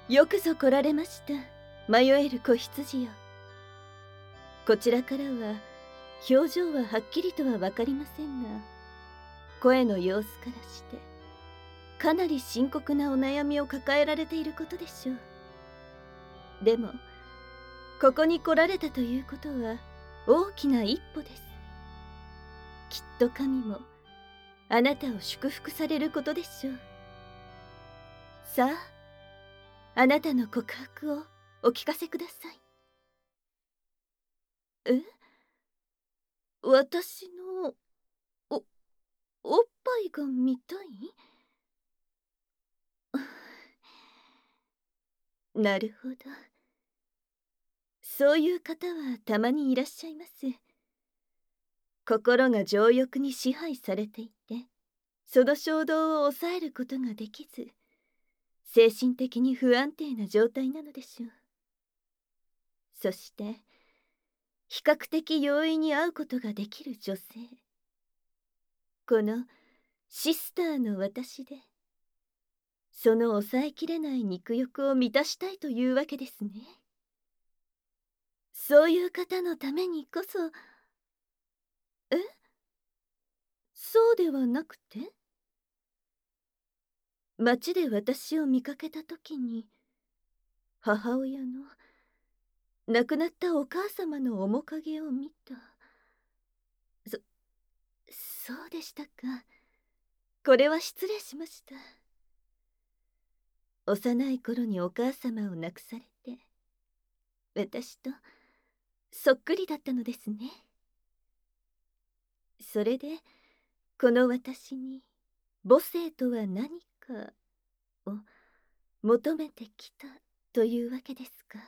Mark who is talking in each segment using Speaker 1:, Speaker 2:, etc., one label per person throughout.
Speaker 1: よくぞ来られました。迷える子羊よ。こちらからは表情ははっきりとは分かりませんが、声の様子からしてかなり深刻なお悩みを抱えられていることでしょう。でもここに来られたということは大きな一歩です。きっと神もあなたを祝福されることでしょう。さあ、あなたの告白をお聞かせください。え、私のおおっぱいが見たい？なるほど。そういう方はたまにいらっしゃいます。心が情欲に支配されていて、その衝動を抑えることができず、精神的に不安定な状態なのでしょう。そして比較的容易に会うことができる女性、このシスターの私で、その抑えきれない肉欲を満たしたいというわけですね。そういう方のためにこそ。え、そうではなくて、街で私を見かけた時に、母親の亡くなったお母様の面影を見た。そそうでしたか。これは失礼しました。幼い頃にお母様を亡くされて、私とそっくりだったのですね。それでこの私に母性とは何かを求めてきたというわけですか。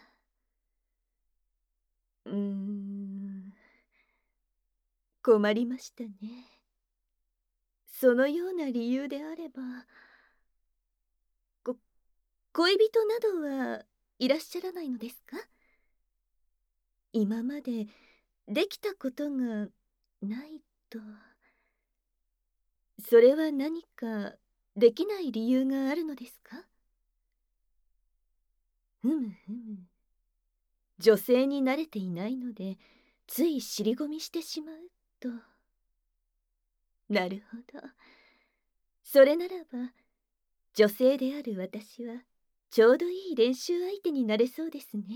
Speaker 1: 困りましたね。そのような理由であれば、こ恋人などはいらっしゃらないのですか？今までできたことがないと。それは何かできない理由があるのですか？ふむふむ。女性に慣れていないのでつい尻込みしてしまうと。なるほど。それならば女性である私はちょうどいい練習相手になれそうですね。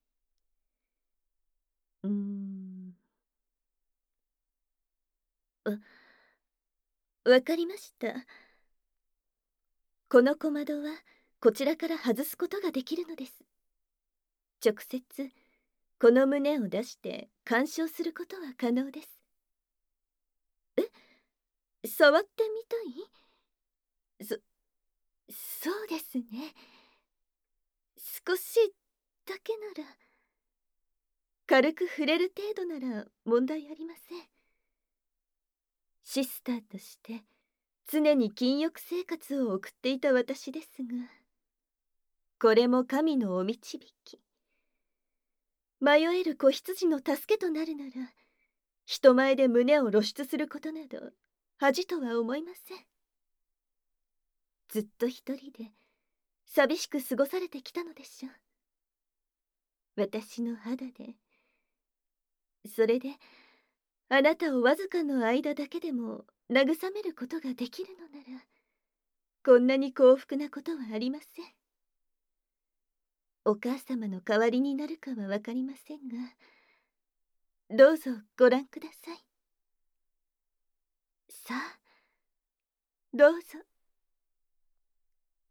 Speaker 1: うーん。わかりました。この小窓はこちらから外すことができるのです。直接この胸を出して鑑賞することは可能です。触ってみたい？そうですね。少しだけなら、軽く触れる程度なら問題ありません。シスターとして常に禁欲生活を送っていた私ですが、これも神のお導き。迷える子羊の助けとなるなら、人前で胸を露出することなど恥とは思いません。ずっと一人で寂しく過ごされてきたのでしょう。私の肌で。それであなたをわずかの間だけでも慰めることができるのなら、こんなに幸福なことはありません。お母様の代わりになるかは分かりませんが、どうぞご覧ください。さあ、どうぞ。